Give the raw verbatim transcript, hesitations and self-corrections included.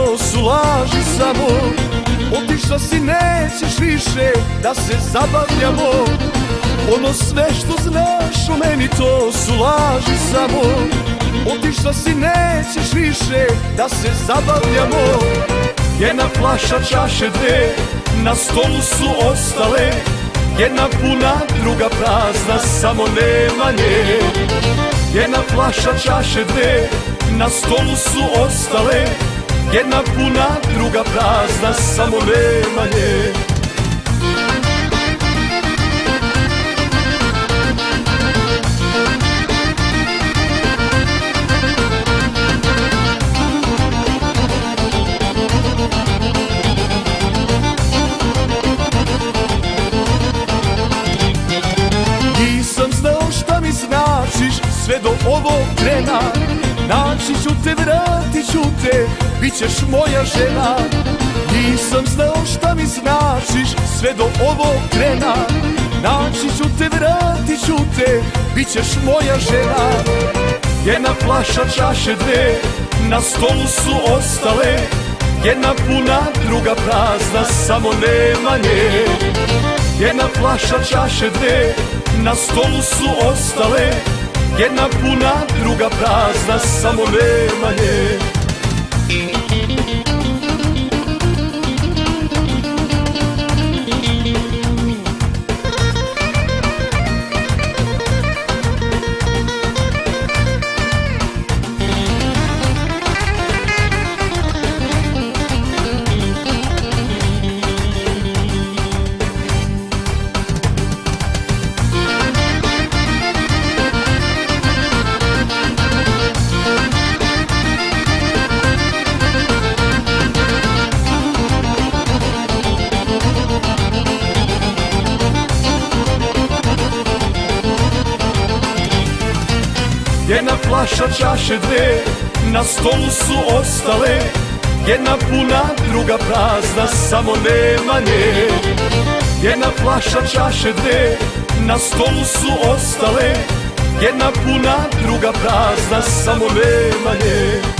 to su laži samo. Otišla si, nećeš više da se zabavljamo. Ono sve što znaš o meni to su laži samo. Otišla si, nećeš više da se zabavljamo. Jedna flaša, čaše dve, na stolu su ostale. Jedna puna, druga prazna, samo nema nje. Jedna flaša, čaše dve, na stolu su ostale. Jedna puna, druga prazna, samo nema nje. Nisam znao šta mi značiš sve do ovog trena. Naći ću te, vratit ću te, bit ćeš moja žena. Nisam znao šta mi značiš sve do ovog trena. Naći ću te, vratit ću te, bit ćeš moja žena. Jedna flaša, čaše dve, na stolu su ostale. Jedna puna, druga prazna, samo nema nje. Jedna flaša, čaše dve, na stolu su ostale. Jedna puna, druga prazna, samo nema nje. Jedna flaša, čaše dve, na stolu su ostale. Jedna puna, druga prazna, samo nema nje. Jedna flaša, čaše dve, na stolu su ostale. Jedna puna, druga prazna, samo nema nje.